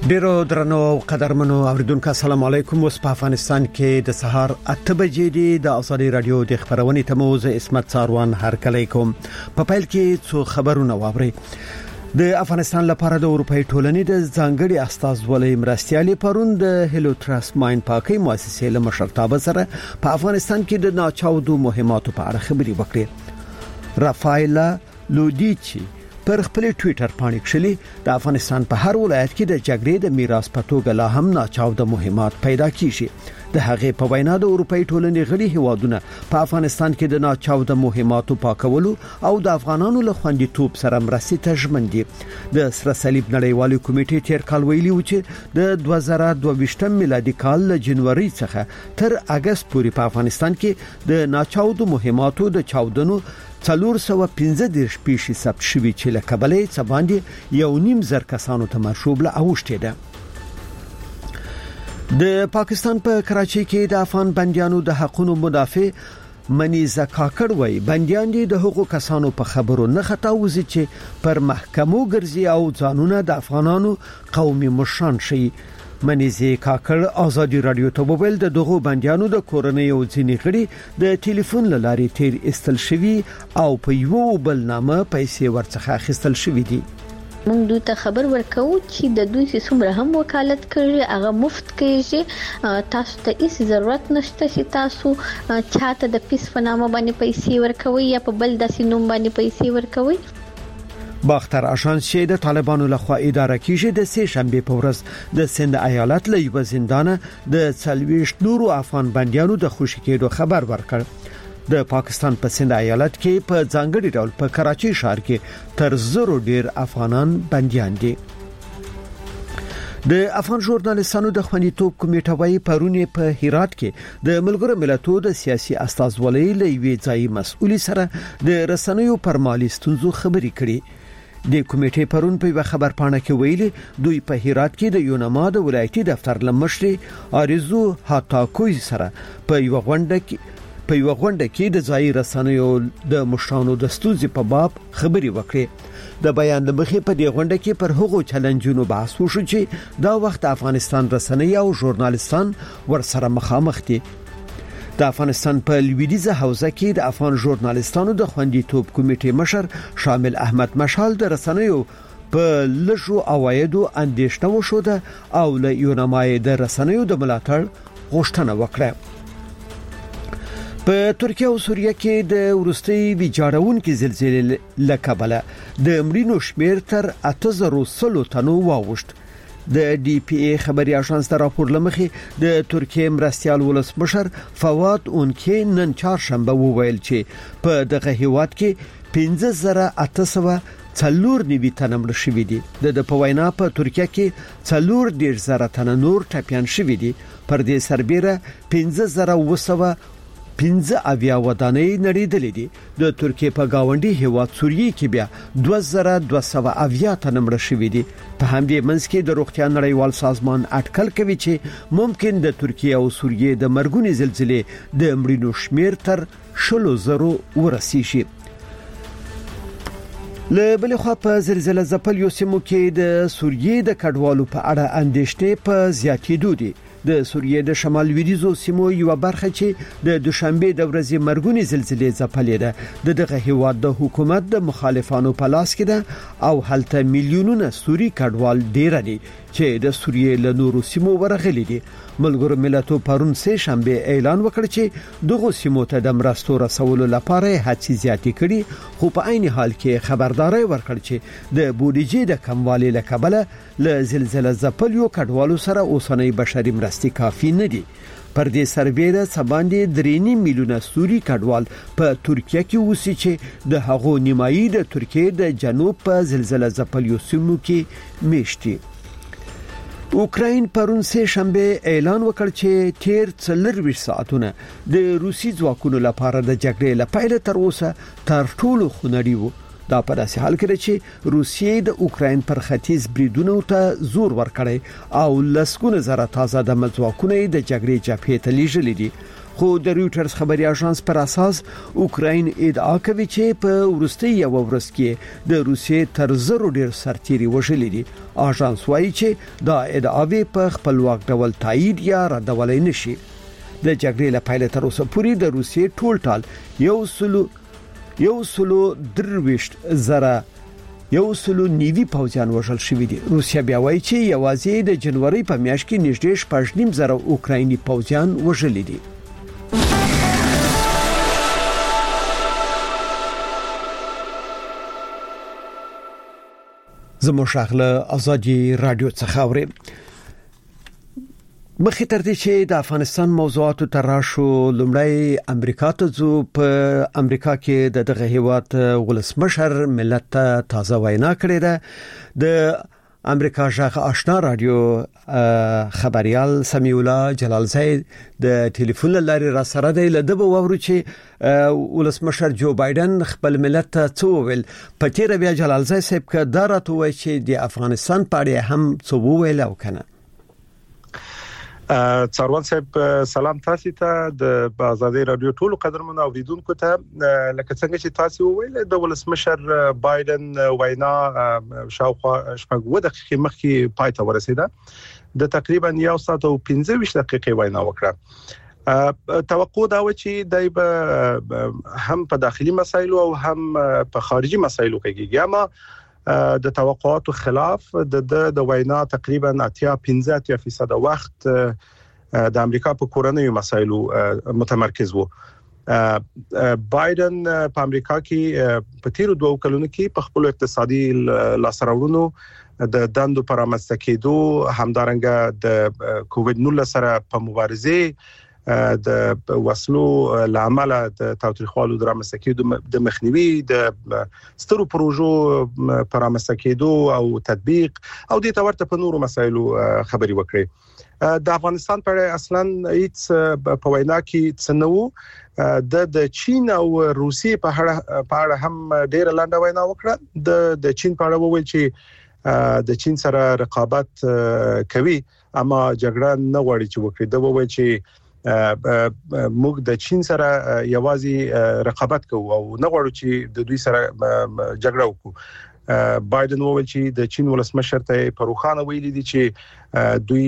ډیرو درنو قدرمنو اوریدونکو السلام علیکم. اوس په افغانستان کې د سهار 8 بجې دی. د ازادي رادیو د خبرونې تموز اسمت ساروان هرکلی کوم. په پیل کې څو خبرونه واوري. د افغانستان لپاره د اروپאי ټولنې د ځانګړي استازولۍ مرستيالي پرون د هیلو تراست ماین پاکي مؤسسې له مشرتابه سره په افغانستان کې د ناچاودو مهماتو په اړه خبري وکړي. رافایلا لودیچی پر خپل ټوئیټر باندې کښلي د افغانستان په هر ولایت کې د جګړې د میراث په توګه لا هم ناچاوده مهمات پیدا کیږي. د هغې په وینا د اروپאי ټولنې غړي هیوادونه په افغانستان کې د ناچاوده مهماتو پاکولو او د افغانانو له خوندیتوب سره مرستې ته ژمن دي. د سره صلیب نړیوالې کمیټې تیر کال ویلي و چې د 2022 میلادي کال له جنوري څخه تر اگست پورې په افغانستان کې د ناچاوده مهماتو د چاودنو 415 پیښې ثبت شوې چې له کبلې څخه باندې 1.5 کسانو ته مشوب له اوښتې ده. د پاکستان په کراچۍ کې د افغان بنديانو د حقوقو مدافع منیزه کاکړ وای بنديان دي د حقوقو کسانو په خبرو نه خطاوزي چې پر محکمو ګرځي او ځانونه د افغانانو قومي مشران شي. منیزه کاکړ ازادي رادیو ته وویل د دغه بنديانو د کورنۍ او ځینې غړي د ټلیفون لارې تیر استل شوی او په یو بل نامه پیسې ورڅخه اخیستل شوی دي. موږ دوی ته خبر ورکو چې د دوی څومره هم وکالت کوي هغه مفت کوي. تاسو ته هیڅ ضرورت نشته چې تاسو چاته د پیس په نامه باندې پیسې ورکوي یا په بل داسې نوم باندې پیسې ورکوي. باختر آشانس چې د طالبانو لخوا اداره کیږي د سه شنبه په ورځ د سند ایالت له یو زندان د 40 نورو افغان بنديانو د خوشی کېدو خبر ورکړ. د پاکستان په سند ایالت کې په ځانګړي ډول په کراچۍ ښار کې تر 0 ډیر افغانان بنديان دي. د افغان ژورنالیستانو د خوندیتوب کمیټه وايي پرونی په هرات کې د ملګرو ملتونو د سیاسي استازولۍ لوي ځای مسؤلي سره د رسنیو پر مالي ستونزو خبري کړي. د کمیټې پرون په خبر پاڼه کې ویلي دوی په هرات کې د یونما د ولایتي دفتر لمشري آرزو هاتاکوي سره په یو غونډه کې د ځای رسنیو د مشرانو د ستونزې په باب خبري وکړي. د بیان لمخې په دې غونډه کې پر هغو چیلنجونو بحث وشو چې دا وخت افغانستان رسنۍ او ژورنالیستان ورسره مخامخ دي. د افغانستان په لویدیزه حوزه کې د افغان ژورنالیستانو د خوندیتوب کمیټې مشر شامل احمد مشال د رسنیو په لږو اوایدو اندېښنه وشوده او له یونمای د رسنیو د ملاتړ غوښتنه وکړه. په ترکیه او سوریه کې د ورستي ویجاړونکو زلزلې لکبله د مړینو شمیر تر 8000 تنو واوښت. د ډي پی ای خبري اژانس د راپور لمخې د ترکیه مرستيال ولسمشر فواد اونکي نن چهارشنبه وویل چې په دغه هیواد کې 15804 نیوي تنه مړ شوي دي. د پوینا په ترکیه کې 4000 تنه نور ټپيان شوي دي. پر دې سربېره 15215 اویا ودانۍ نړیدلې دي. د ترکیه په گاونډي هیواد سوریه کې بیا 2200 اویا تنه مړ شوي دي. په همدې منځ کې د روغتیا نړیوال سازمان اټکل کوي چې ممکن د ترکیه او سوریه د مرګونې زلزلې د مړینو شمیر تر 100,000 ورسیږي. له بل خوا په زلزلې ځپل یو سیمو کې د سوریه د کډوالو په اړه اندېښنې په زیاتېدو دي. د سوریه د شمال لویدیځو سیمو یو برخه چې د دوشنبه د ورځې مرګونی زلزلې ځپلې ده دغه هیواد د حکومت د مخالفانو په لاس کې ده او هلته میلیونونه سوري کډوال ډیر دي چې د سوریه له نورو سیمو ورغلي دي. ملګرو ملتونو پرون سه شنبه اعلان وکړ چې دغه سیمو ته د مرستو رسولو لپاره هڅې زیاتې کړي خو په عین حال کې خبرداري ورکړ چې د بودیجې د کموالي له کبله له زلزلې ځپلو کډوالو سره اوسنۍ بشري مرستې کافي نه دي. پر دې سربېره سباندې 3 میلیونه سوري کډوال په ترکیه کې اوسي چې د هغو نیمایي د ترکیه د جنوب په زلزلې ځپلو سیمو کې میشتي. اوکراین پرون سه شنبه اعلان وکړ چې تیر 24 ساعتونه د روسي ځواکونو لپاره د جګړې لپاره تر اوسه تر ټولو خونړي وو. دا په داسې حال کې چې روسیې د اوکراین پر ختیځ بریدونو ته زور ورکړی او لسګونه زره تازه د ځواکونو د جګړې جبهې ته لیږلي دي. خو د رويټرز خبري اژانس پر اساس اوکراین ادعا کوي چې په ورستي یو ورځ کې د روسیې تر زرو ډیر سرتيري وژلي دي. اژانس وايي چې دا ادعاوې په خپلواک ډول تایید یا ردولای نشي. د جګړې له پیل تر اوسه پورې د روسیې ټول یو سلو درويشت زره یو سلو نیوی پوځیان وژل شوی دي. روسیا بیا وایي چې یوازې د جنوري په میاشت کې نږدې 8.5 زره اوکرایني پوځیان وژل دي. زموږ شغله ازادي رادیو څخه اوري. مخې تر دې چې د افغانستان موضوعاتو تراشو لومړی امریکا ته ځو. په امریکا کې دغه هیواد ولسمشر ملت ته تازه وینا کړې ده. د امریکا ژغ آشنا رادیو خبريال سمیع الله جلالزی د ټلیفون لارې را سره دی. لده به وورو چې ولسمشر جو بایدن خپل ملت ته څه ویل. په تیر بیا جلالزی صاحب که دا راته وایي چې د افغانستان په اړه هم څه ویل او کنه. څاروان صاحب سلام تاسو ته د آزادي رادیو ټولو قدرمنو اوریدونکو ته. لکه څنګه چې تاسو وویل د ولسمشر بایدن وینا شاوخوا شپږ دقیقې مخکې پای ته ورسیده. د تقریبا 1 ساعت او 15 دقیقې وینا وکړه. توقع دا و چې دای به هم په داخلي مسایلو او هم په خارجي مسایلو کې اما د توقعاتو خلاف د وینا تقریبا 85% وخت د امریکا په کورنیو مسایلو متمرکز وو. بایدن په امریکا کې په تیرو 2 کلونو کې په خپل اقتصادي لاسراوړونو د دندو پرامسته کېدو همدارنګه د کووډ 19 سره په مبارزه د وسلو لامل د تاوتریخوالو درامسته کېدو د مخنیوي د سترو پروژو پرامسته کېدو او تطبیق او د تورته په نورو مسایلو خبري وکړي. د افغانستان په اړه اصلا هیڅ په وینا کې څنو د چین او روسیې په اړه هم ډېر لاندې وینا وکړه. د چین په اړه وویل چې د چین سره رقابت کوي اما جګړه نه غواړي چې وکړي. دا وویل چې موږ د چین سره یوازې رقابت کوو او نه غواړو چې د دوی سره جګړه وکړو. بایدن وویل چې د چین ولسمشر ته پروخانه ویلي دي چې دوی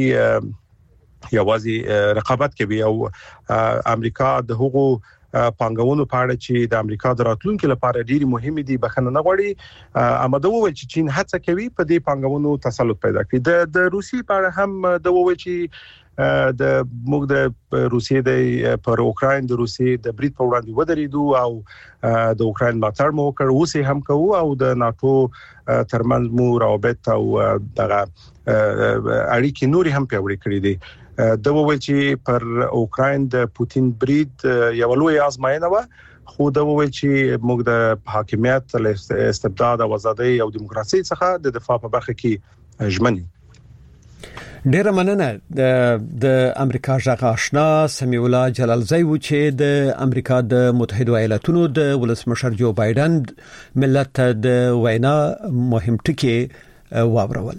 یوازې رقابت کوي او امریکا د هغو پانګونو په اړه چې د امریکا د راتلونکو لپاره ډېری مهمه دي بخنه نه غواړي. اما دا وویل چې چین هڅه کوي په دې پانګونو تسلط پیدا کړي. د روسي په اړه هم دا وویل چې د موږ د روسیې د پر اوکراین د روسیې د برید په وړاندې ودرېدو او د اوکراین ملاتړ مو وکړ. اوس هم کوو او د ناتو ترمنځ مو روابط او دغه اړیکې نوري هم پیاوړې کړې دي. دا وویل چې پر اوکراین د پوتین برید یو لوی آزمایښت و خو دا وویل چې موږ د حاکمیت استبداد او ازادي او دیموکراسي څخه د دفاع په برخه کې ژمنې. ډیره مننه د امریکا ژغ آشنا سمیع الله جلالزی و چې د امریکا د متحده ایالاتونو د ولسمشر جو بایدن ملت د وینا مهم ټکي واورول.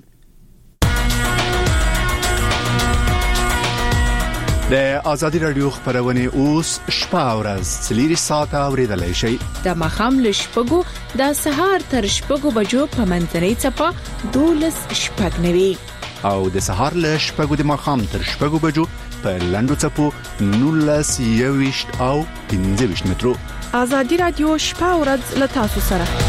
د آزادي رادیو خبرونه اوس شپه او ورځ 3 ساعته اوریدلای شئ. د مخام لشپګو د سهار تر شپګو بجو په منځنۍ چپه 12 شپږ نوي او د سهار له شپږو د مخام تر شپږو بجو په لندو چپو 19 او 15 مترو. آزادي رادیو شپه او ورځ له تاسو سره.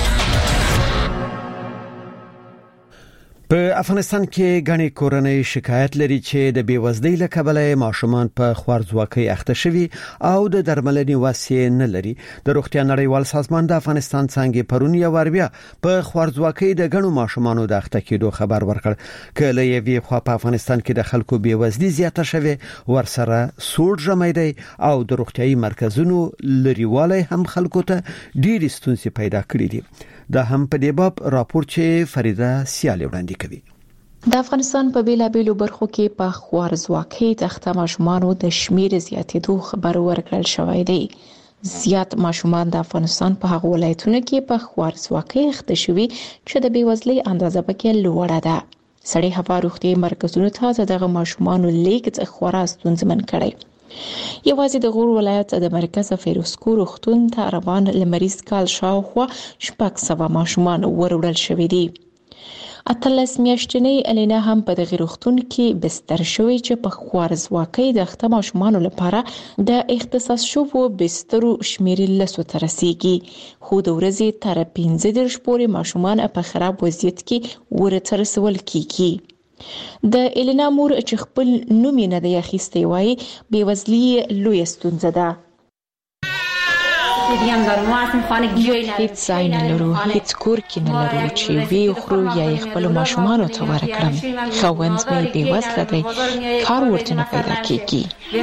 په افغانستان کې غني کورنۍ شکایت لري چې د بیوزلۍ له کبله ماشومان په خوارځواکۍ اخته شوي او د درملنې وسیله نه لري. د روغتیا نړیوال سازمان د افغانستان څنګه پرون یو وربیا په خوارځواکۍ د غنو ماشومانو د اخته کېدو خبر ورکړ. کله یوې خوا په افغانستان کې د خلکو بیوزلۍ زیاته شوه ورسره سوړ جمعیدي او د روغتیايي مرکزونو لريواله هم خلکو ته ډېر ستونزې پیدا کړې دي. دا هم په دې باب راپور چې فریده سیالي وړاندې کوي. د افغانستان په بیلابیلو برخو کې په خوارځواکۍ د اخته ماشومانو د شمیر زیاتېدو خبر ورکړل شوی دی. زیات ماشومان د افغانستان په هغو ولایتونو کې په خوارځواکۍ اخته شوي چې د بیوزلۍ اندازه پکې لوړه ده. سړې هوا روغتیايي مرکزونو ته دغه ماشومانو لیږد خورا ستونزمن کړی. یوازې د غور ولایت د مرکز فیروزکوه روغتون ته روان لمریز کال شاوخوا 600 ماشومان وروړل شوي دي. 18 میاشتنۍ الینا هم په دغه روغتون کې بستر شوې چې په خوارزواکۍ د اخته ماشومانو لپاره د اختصاص شوو بسترو شمېر 10 ته رسیږي، خو د ورځې تر 15 پورې ماشومان په خراب وضعیت کې ورته رسول کیږي. د الینا مور چې خپل نوم یې نه دی اخیستی وایي بېوزلي لویه ستونزه ده. هیڅ ځای نه لرو، هیڅ کور کې نه لرو چې وی خورو یا خپل ماشومانو ته ورکړم. خاوند مې بېوزله دی، کار ورته نه پیدا کیږي.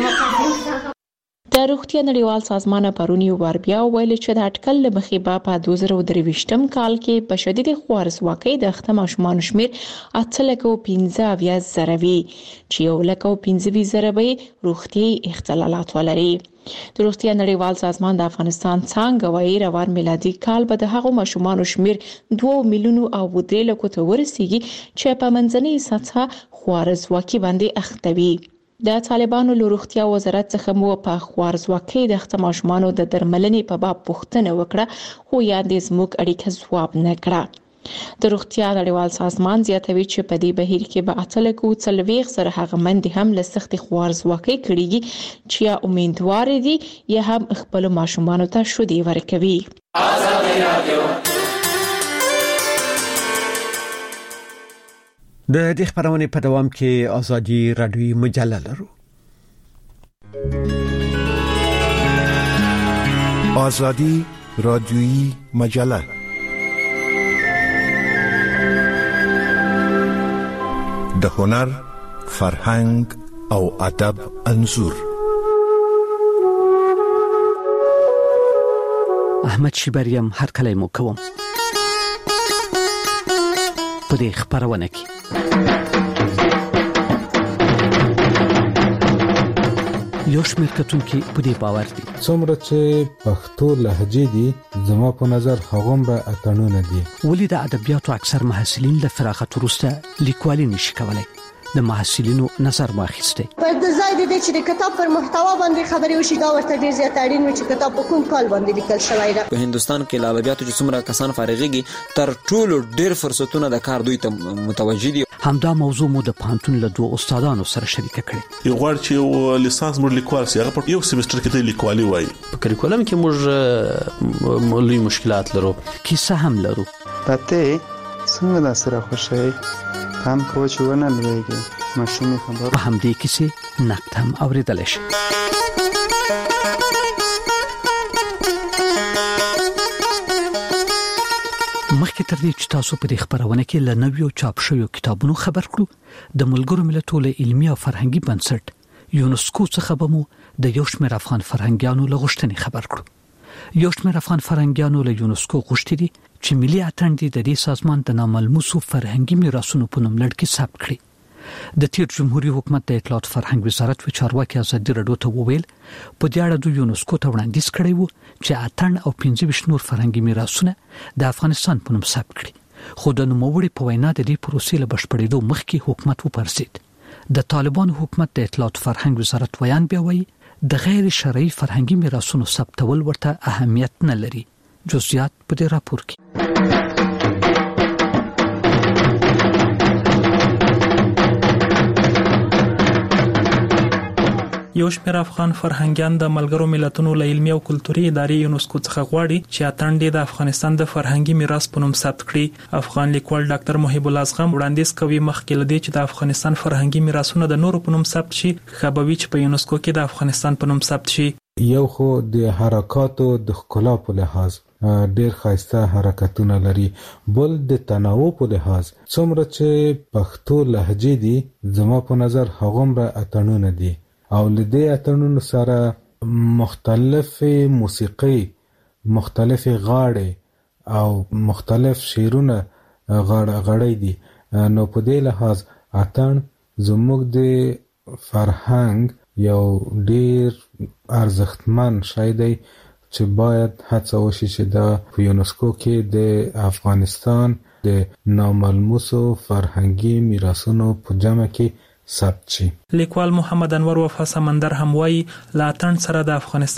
د روغتیا نړیوال سازمان پرون یو بار بیا ویل چې د اټکل له مخې به په 2023 کال کې په شدید خوارزواکۍ د اخته ماشومانو شمېر 8,15,000 وي چې 1,15,000 به روغتیايي اختلالات ولري. د روغتیا نړیوال سازمان د افغانستان څانګه وايي روان میلادي کال به د هغو ماشومانو شمېر 2 میلیونو او 3 لکو ته ورسیږي چې په منځنۍ سطحه خوارزواکۍ باندې اخته وي. د طالبانو له روغتیا وزارت څخه مو په خوارزواکۍ د اخته ماشومانو د درملنې په باب پوښتنه وکړه، خو یاد زموږ اړیکه ځواب نه کړه. د روغتیا نړیوال سازمان زیاتوي چې په دې بهیر کې به 8,40 سره هغه مندې هم له سختې خوارزواکۍ کړيږي چې یا امیدوار دي یا هم خپل ماشومانو ته شودي ورکوي. د دې خبرونه په دوام کې ازادي رادیوي مجله لرو. ازادي رادیوي مجله د هنر، فرهنګ او ادب انځور. احمد شیبریم هر کله مو کوم په دې خبرونه کې یو شمېر کتونکي په دې باور دي څومره چې پښتو لهجه دي زما په نظر هغومره اتڼونه دي. ولې د ادبیاتو اکثر محصلین له فراغت وروسته لیکوالي نشي کولای؟ د محصلینو نظر واخیسته. پر د ځای د چې د کتاب پر محتوا باندې خبرې وشي دا ورته ډیر زیات اړین و چې کتاب په کوم کال باندې لیکل شوی دی. په هندستان کې له ادبیاتو چې څومره کسان فارغيږي تر ټولو ډیر فرصتونه د کار دوی ته متوجي دي. همدا موضوع مو د پانتون له دوه استادانو سره شریک کړي. یو غواړي چې لیسانس مور لیکوال سي هغه په یو سیمستر کې د لیکوالي وایي. په کریکولم کې موږ لوی مشکلات لرو، کیسه هم لرو. پته څنګه د سره خوشي هم کوچونه لويږي ماشومې خبر په همدې کیسه نقد هم اوریدل شي. مخکې تر دې چې تاسو په دې خبرونه کې له نویو چاپ شویو کتابونو خبر کړو، د ملګرو ملتونو علمي او فرهنګي بنسټ یونسکو څخه به مو د یو شمېر افغان فرهنګیانو له غوښتنې خبر کړو. یو شمېر افغان فرهنګیانو له یونسکو غوښتي دي چې ملي اتڼ د دې سازمان د ناملموسو فرهنګي میراثونو په نوم لړ کې ثبت کړي. د تیر جمهوریت حکومت د اطلاعات فرهنګ وزارت و چارواکي ازادي رادیو ته وویل په دې اړه د یونسکو ته وړاندیز کړی وو چې اتڼ او 25 نور فرهنګي میراثونه د افغانستان په نوم ثبت کړي، خو د نوموړي په وینا د دې پروسې له بشپړېدو مخکې حکومت وپرسید. د طالبانو حکومت د اطلاعات فرهنګ وزارت ویان بیا وایي د غیر شرعي فرهنګي میراثونو ثبتول ورته اهمیت نه لري. جزئیات په دې راپور کې. یو شمېر افغان فرهنګیان د ملګرو ملتونو له علمي او کلتوري ادارې یونسکو څخه غواړي چې اتڼ د افغانستان د فرهنګي میراث په نوم ثبت کړي. افغان لیکوال ډاکټر محب الله اصغر وړاندیز کوي مخکې لدی چې د افغانستان فرهنګي میراثونه د نورو په نوم ثبت شي، خبروي چې په یونسکو کې د افغانستان په نوم ثبت شي. یو خو د حرکاتو د ښکلا په لحاظ ډیر ښایسته حرکتونه لري، بل د تنوع په لحاظ څومره چې پښتو لهجه دي زما په نظر هغومره اتڼونه دي او لدې اتڼونو سره مختلف موسیقي، مختلف غاړې او مختلف شعرونه غړي دي. نو په دې لحاظ اتڼ زموږ د فرهنګ یو ډیر ارزښتمن شی دی چې باید هڅه وشي چې دا په یونسکو کې د افغانستان د ناملموسو فرهنګي میراثونو په جمع کې ثبت شي. لیکوال محمد انور وفا سمندر هم وایي لا اتڼ سره د افغانستان